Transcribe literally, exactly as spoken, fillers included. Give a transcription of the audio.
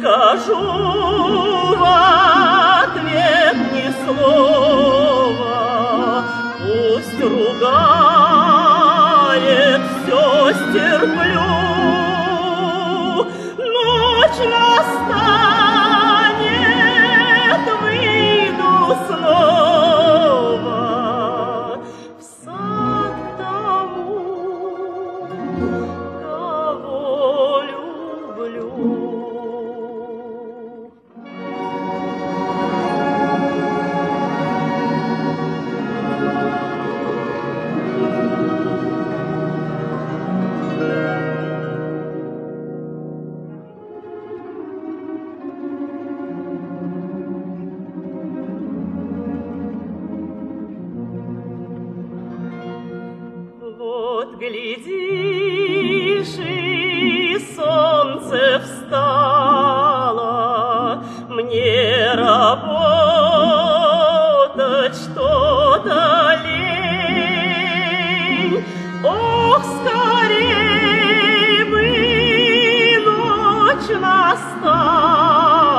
скажу в ответ ни слова. Пусть ругает, все стерплю. Ночь настанет, выйду снова в сад к тому, кого люблю. Вот глядишь, и солнце встало, мне работать что-то лень. Ох, скорей бы ночь настала.